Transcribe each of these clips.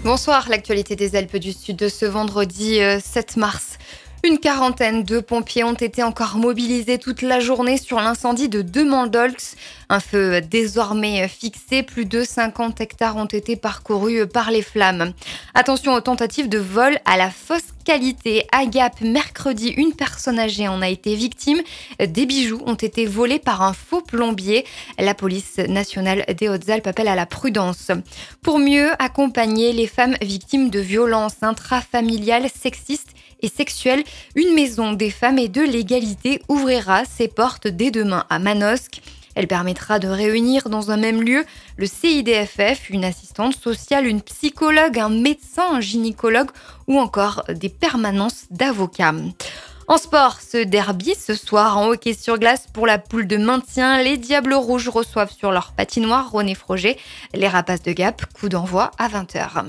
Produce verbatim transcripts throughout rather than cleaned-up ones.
Bonsoir, l'actualité des Alpes du Sud de ce vendredi euh, sept mars. Une quarantaine de pompiers ont été encore mobilisés toute la journée sur l'incendie de Demandolx. Un feu désormais fixé, plus de cinquante hectares ont été parcourus par les flammes. Attention aux tentatives de vol à la fausse qualité. À Gap, mercredi, une personne âgée en a été victime. Des bijoux ont été volés par un faux plombier. La police nationale des Hautes-Alpes appelle à la prudence. Pour mieux accompagner les femmes victimes de violences intrafamiliales, sexistes et sexuelle, une maison des femmes et de l'égalité ouvrira ses portes dès demain à Manosque. Elle permettra de réunir dans un même lieu le C I D F F, une assistante sociale, une psychologue, un médecin, un gynécologue ou encore des permanences d'avocats. En sport, ce derby ce soir en hockey sur glace pour la poule de maintien. Les Diables Rouges reçoivent sur leur patinoire René Froger les Rapaces de Gap. Coup d'envoi à vingt heures.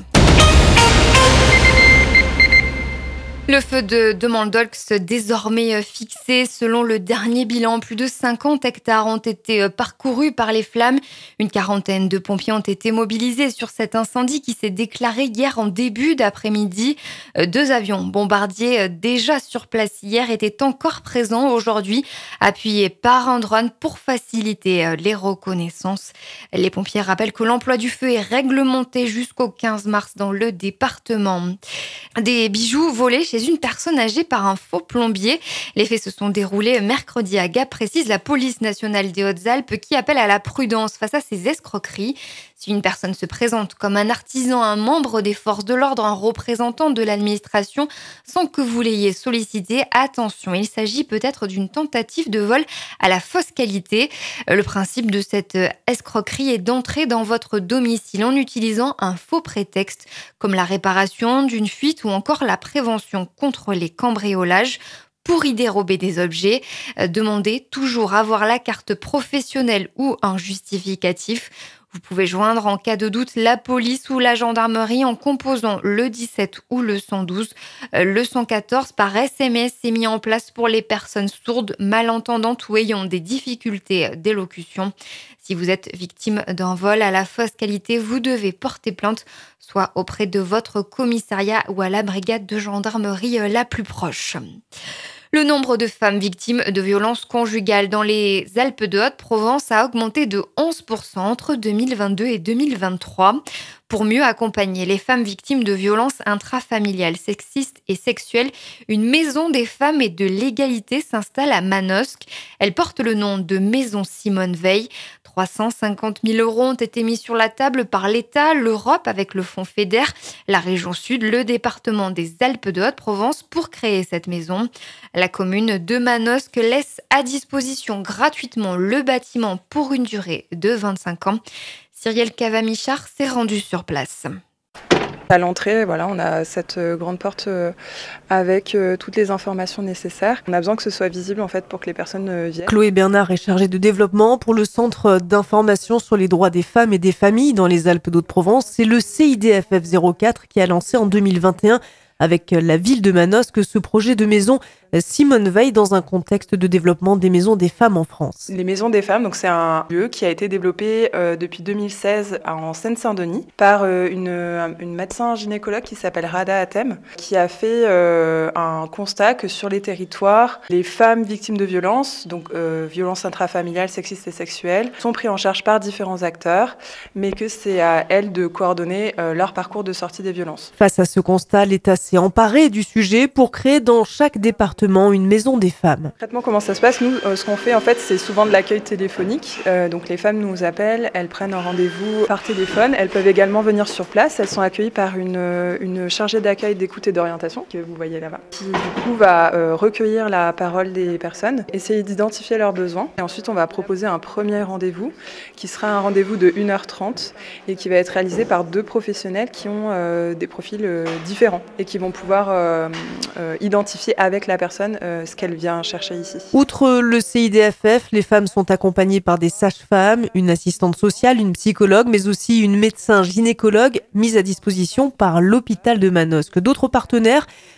Le feu de Demandolx désormais fixé. Selon le dernier bilan, plus de cinquante hectares ont été parcourus par les flammes. Une quarantaine de pompiers ont été mobilisés sur cet incendie qui s'est déclaré hier en début d'après-midi. Deux avions bombardiers déjà sur place hier étaient encore présents aujourd'hui, appuyés par un drone pour faciliter les reconnaissances. Les pompiers rappellent que l'emploi du feu est réglementé jusqu'au quinze mars dans le département. Des bijoux volés chez une personne âgée par un faux plombier. Les faits se sont déroulés mercredi à Gap, précise la police nationale des Hautes-Alpes qui appelle à la prudence face à ces escroqueries. Si une personne se présente comme un artisan, un membre des forces de l'ordre, un représentant de l'administration, sans que vous l'ayez sollicité, attention, il s'agit peut-être d'une tentative de vol à la fausse qualité. Le principe de cette escroquerie est d'entrer dans votre domicile en utilisant un faux prétexte, comme la réparation d'une fuite ou encore la prévention contre les cambriolages. Pour y dérober des objets, demandez toujours à avoir la carte professionnelle ou un justificatif. Vous pouvez joindre en cas de doute la police ou la gendarmerie en composant le dix-sept ou le cent douze. Le cent quatorze par S M S est mis en place pour les personnes sourdes, malentendantes ou ayant des difficultés d'élocution. Si vous êtes victime d'un vol à la fausse qualité, vous devez porter plainte, soit auprès de votre commissariat ou à la brigade de gendarmerie la plus proche. Le nombre de femmes victimes de violences conjugales dans les Alpes de Haute-Provence a augmenté de onze pour cent entre deux mille vingt-deux et deux mille vingt-trois. Pour mieux accompagner les femmes victimes de violences intrafamiliales, sexistes et sexuelles, une maison des femmes et de l'égalité s'installe à Manosque. Elle porte le nom de Maison Simone Veil. trois cent cinquante mille euros ont été mis sur la table par l'État, l'Europe avec le fonds FEDER, la région Sud, le département des Alpes de Haute-Provence pour créer cette maison. La commune de Manosque laisse à disposition gratuitement le bâtiment pour une durée de vingt-cinq ans. Cyrielle Cavamichard s'est rendue sur place. À l'entrée, voilà, on a cette grande porte avec toutes les informations nécessaires. On a besoin que ce soit visible en fait pour que les personnes viennent. Chloé Bernard est chargée de développement pour le Centre d'information sur les droits des femmes et des familles dans les Alpes d'Haute-Provence. C'est le C I D F F zéro quatre qui a lancé en deux mille vingt et un avec la ville de Manosque ce projet de maison Simone Veil dans un contexte de développement des maisons des femmes en France. Les maisons des femmes, donc c'est un lieu qui a été développé euh, depuis deux mille seize en Seine-Saint-Denis par euh, une, une médecin gynécologue qui s'appelle Rada Hatem, qui a fait euh, un constat que sur les territoires, les femmes victimes de violences, donc euh, violences intrafamiliales, sexistes et sexuelles, sont prises en charge par différents acteurs, mais que c'est à elles de coordonner euh, leur parcours de sortie des violences. Face à ce constat, l'État s'est emparé du sujet pour créer dans chaque département une maison des femmes. Concrètement, comment ça se passe? Nous, euh, ce qu'on fait, en fait, c'est souvent de l'accueil téléphonique. Euh, donc, les femmes nous appellent, elles prennent un rendez-vous par téléphone. Elles peuvent également venir sur place. Elles sont accueillies par une, une chargée d'accueil, d'écoute et d'orientation, que vous voyez là-bas, qui, du coup, va euh, recueillir la parole des personnes, essayer d'identifier leurs besoins. Et ensuite, on va proposer un premier rendez-vous, qui sera un rendez-vous de une heure trente et qui va être réalisé par deux professionnels qui ont euh, des profils euh, différents et qui vont pouvoir euh, euh, identifier avec la personne Euh, ce qu'elle vient chercher ici. Outre le C I D F F, les femmes sont accompagnées par des sages-femmes, une assistante sociale, une psychologue, mais aussi une médecin gynécologue mise à disposition par l'hôpital de Manosque. D'autres partenaires,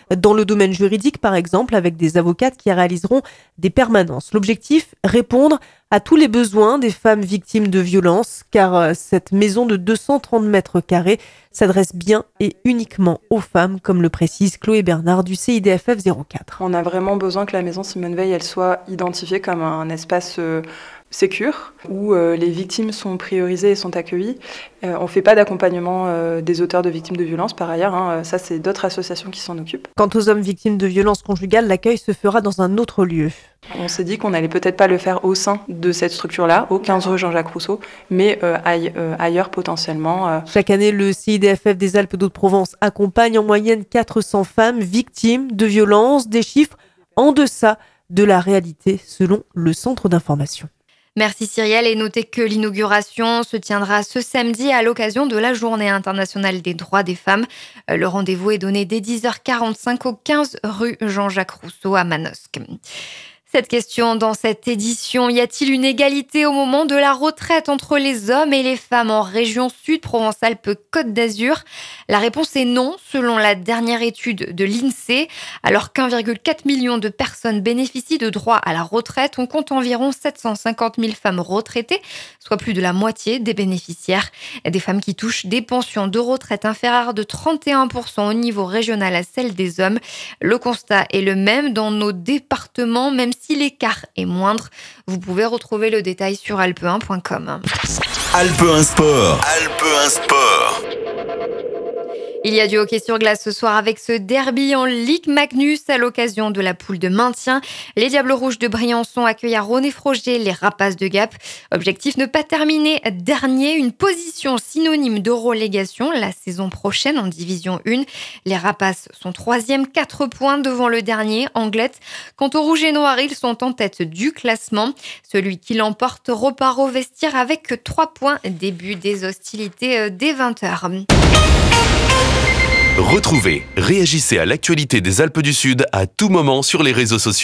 Dans le domaine juridique, par exemple, avec des avocates qui réaliseront des permanences. L'objectif, répondre à tous les besoins des femmes victimes de violences, car cette maison de deux cent trente mètres carrés s'adresse bien et uniquement aux femmes, comme le précise Chloé Bernard du C I D F F zéro quatre. On a vraiment besoin que la maison Simone Veil elle soit identifiée comme un espace euh, sécure, où euh, les victimes sont priorisées et sont accueillies. Euh, on ne fait pas d'accompagnement euh, des auteurs de victimes de violences, par ailleurs, hein, ça c'est d'autres associations qui s'en occupent. Quant aux hommes victimes de violences conjugales, l'accueil se fera dans un autre lieu. On s'est dit qu'on n'allait peut-être pas le faire au sein de cette structure-là, au quinze rue Jean-Jacques Rousseau, mais euh, aille, euh, ailleurs potentiellement. Euh. Chaque année, le C I D F F des Alpes d'Haute-Provence accompagne en moyenne quatre cents femmes victimes de violences, des chiffres en deçà de la réalité selon le centre d'information. Merci Cyrielle, et notez que l'inauguration se tiendra ce samedi à l'occasion de la Journée internationale des droits des femmes. Le rendez-vous est donné dès dix heures quarante-cinq au quinze rue Jean-Jacques Rousseau à Manosque. Cette question dans cette édition, y a-t-il une égalité au moment de la retraite entre les hommes et les femmes en région Sud, Provence-Alpes-Côte d'Azur? La réponse est non, selon la dernière étude de l'INSEE. Alors qu'un virgule quatre million de personnes bénéficient de droits à la retraite, on compte environ sept cent cinquante mille femmes retraitées, soit plus de la moitié des bénéficiaires. Des femmes qui touchent des pensions de retraite inférieures de trente et un pour cent au niveau régional à celles des hommes. Le constat est le même dans nos départements, même si Si l'écart est moindre. Vous pouvez retrouver le détail sur alpe un point com. Alpe un Sport. Alpe un Sport. Il y a du hockey sur glace ce soir avec ce derby en Ligue Magnus à l'occasion de la poule de maintien. Les Diables Rouges de Briançon accueillent à Rosny-Froger les Rapaces de Gap. Objectif, ne pas terminer dernier, une position synonyme de relégation la saison prochaine en Division un. Les Rapaces sont troisième, quatre points devant le dernier, Anglette. Quant aux Rouges et Noirs, ils sont en tête du classement. Celui qui l'emporte repart au vestiaire avec trois points. Début des hostilités dès vingt heures. Retrouvez, réagissez à l'actualité des Alpes du Sud à tout moment sur les réseaux sociaux.